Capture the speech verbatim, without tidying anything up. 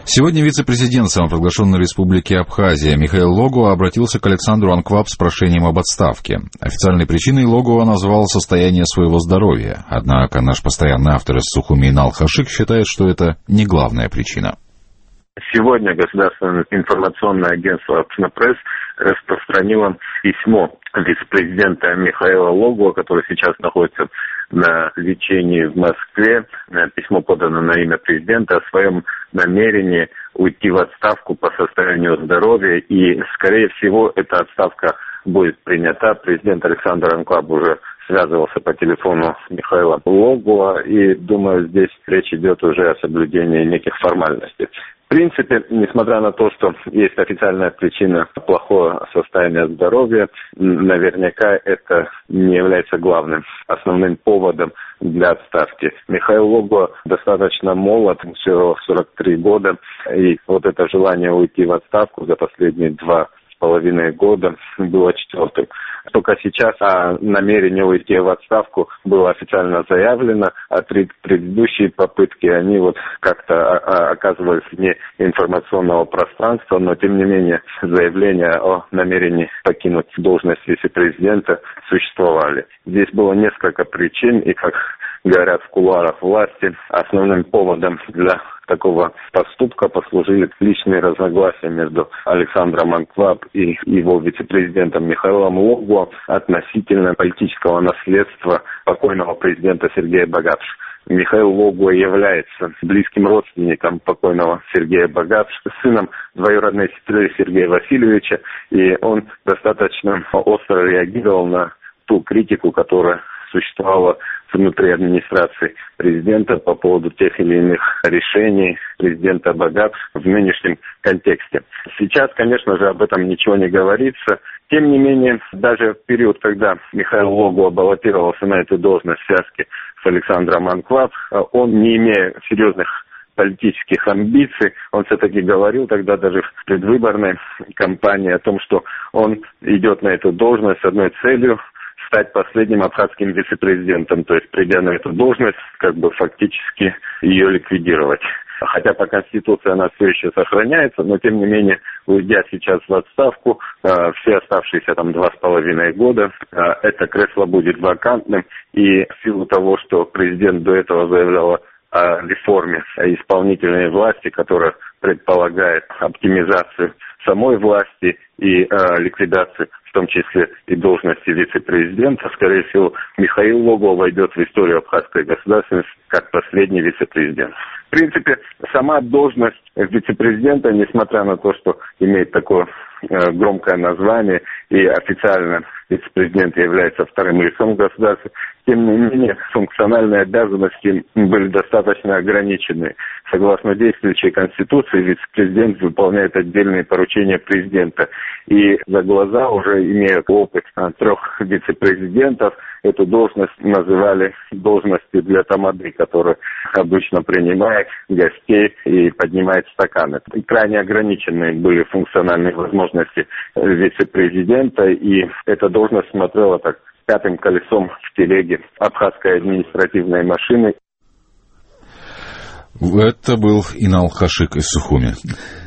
Сегодня вице-президент самопровозглашенной республики Абхазия Михаил Логуа обратился к Александру Анкваб с прошением об отставке. Официальной причиной Логуа назвал состояние своего здоровья. Однако наш постоянный автор из Сухуми Инал Хашик считает, что это не главная причина. Сегодня Государственное информационное агентство «Апснапресс» распространило письмо вице-президента Михаила Логуа, который сейчас находится на лечении в Москве. Письмо подано на имя президента о своем намерении уйти в отставку по состоянию здоровья. И, скорее всего, эта отставка будет принята. Президент Александр Анкваб уже связывался по телефону с Михаилом Логуа. И, думаю, здесь речь идет уже о соблюдении неких формальностей. В принципе, несмотря на то, что есть официальная причина плохого состояния здоровья, наверняка это не является главным, основным поводом для отставки. Михаил Логуа достаточно молод, всего сорок три года, и вот это желание уйти в отставку за последние два с половиной года было четвертым. Только сейчас о намерении уйти в отставку было официально заявлено, а предыдущие попытки, они вот как-то оказывались вне информационного пространства, но тем не менее заявления о намерении покинуть должность вице-президента существовали. Здесь было несколько причин, и, как говорят в кулуарах власти, основным поводом для такого поступка послужили личные разногласия между Александром Анкваб и его вице-президентом Михаилом Логуа относительно политического наследства покойного президента Сергея Багапши. Михаил Логуа является близким родственником покойного Сергея Багапши, сыном двоюродной сестры Сергея Васильевича, и он достаточно остро реагировал на ту критику, которая существовала внутри администрации президента по поводу тех или иных решений президента Багапши в нынешнем контексте. Сейчас, конечно же, об этом ничего не говорится. Тем не менее, даже в период, когда Михаил Логуа баллотировался на эту должность в связке с Александром Анкваб, он, не имея серьезных политических амбиций, он все-таки говорил тогда даже в предвыборной кампании о том, что он идет на эту должность с одной целью — стать последним абхазским вице-президентом, то есть, придя на эту должность, как бы фактически ее ликвидировать. Хотя по Конституции она все еще сохраняется, но тем не менее, уйдя сейчас в отставку, все оставшиеся там два с половиной года, это кресло будет вакантным, и в силу того, что президент до этого заявлял о реформе исполнительной власти, которая предполагает оптимизацию самой власти и э, ликвидацию, в том числе и должности вице-президента, скорее всего, Михаил Логуа войдет в историю абхазской государственности как последний вице-президент. В принципе, сама должность вице-президента, несмотря на то, что имеет такое э, громкое название и официально вице-президент является вторым лицом государства, тем не менее, функциональные обязанности были достаточно ограничены. Согласно действующей Конституции, вице-президент выполняет отдельные поручения президента. И за глаза, уже имея опыт трех вице-президентов, эту должность называли должностью для тамады, которая обычно принимает гостей и поднимает стаканы. И крайне ограниченные были функциональные возможности вице-президента, и эта должность смотрела так пятым колесом в телеге абхазской административной машины. Это был Инал Хашик из Сухуми.